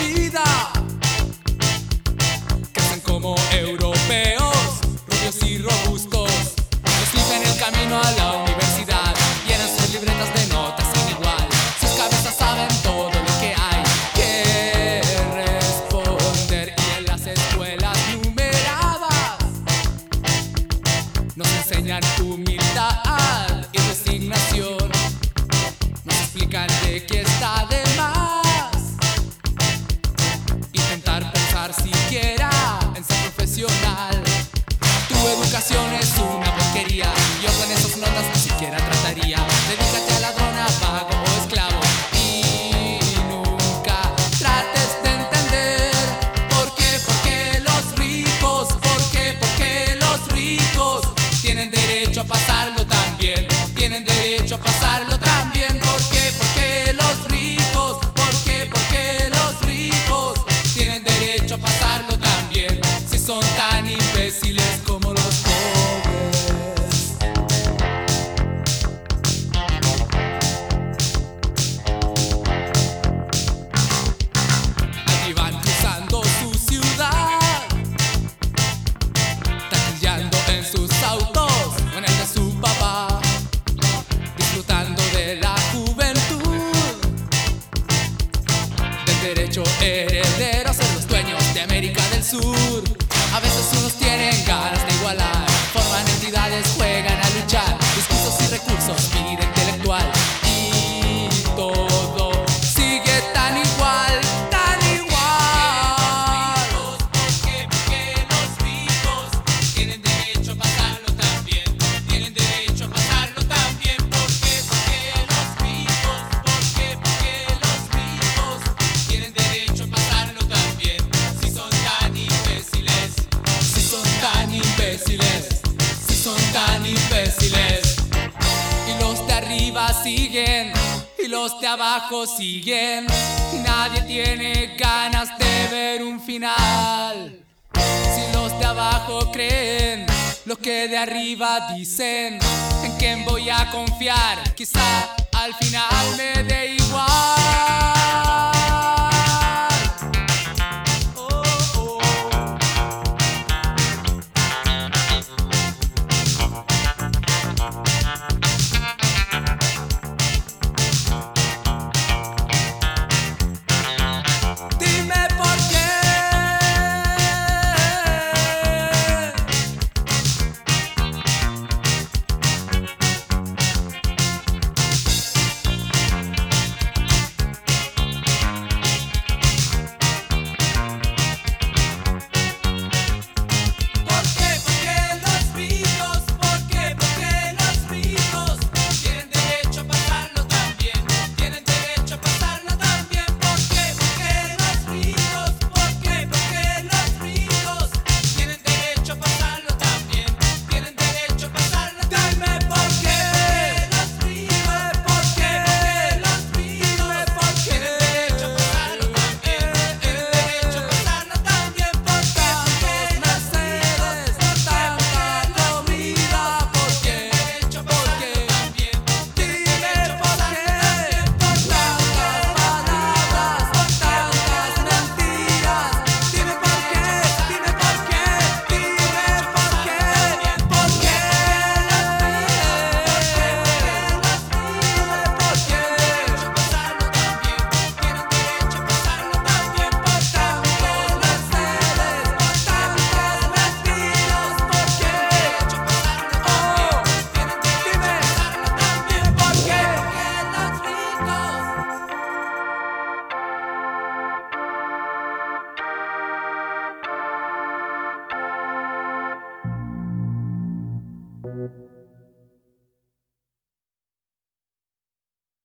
vida. Crecen como europeos, rubios y robustos. Les limpian el camino a la universidad, llenan sus libretas de notas sin igual. Sus cabezas saben todo lo que hay que responder. Y en las escuelas numeradas nos enseñan humildad y resignación. Nos explican de qué está de más intentar pensar siquiera en ser profesional. Tu educación es una porquería, yo con esas notas ni siquiera trataría. Dedícate a ladrona, vago o esclavo y nunca trates de entender por qué los ricos, por qué los ricos tienen derecho a pasarlo también, tienen derecho a pasarlo también. ¿Por qué los ricos, por qué los ricos tienen derecho a pasarlo también, si son tan imbéciles como los pobres? Allí van cruzando su ciudad, taquillando en sus autos o en el de su papá, disfrutando de la juventud, del derecho heredero a ser los dueños de América del Sur. A veces unos tienen ganas de igualar, forman entidades, juegan a luchar, discursos y recursos, vida intelectual, y todo sigue tan igual, tan igual. Porque los ricos tienen derecho a pasarlo también, tienen derecho a pasarlo también. Porque los ricos, porque los ricos tienen derecho a pasarlo también, si son tan imbéciles, si son tan imbéciles, si son tan imbéciles. Y los de arriba siguen y los de abajo siguen, y nadie tiene ganas de ver un final. Si los de abajo creen lo que de arriba dicen, ¿en quién voy a confiar? Quizá al final me dé igual.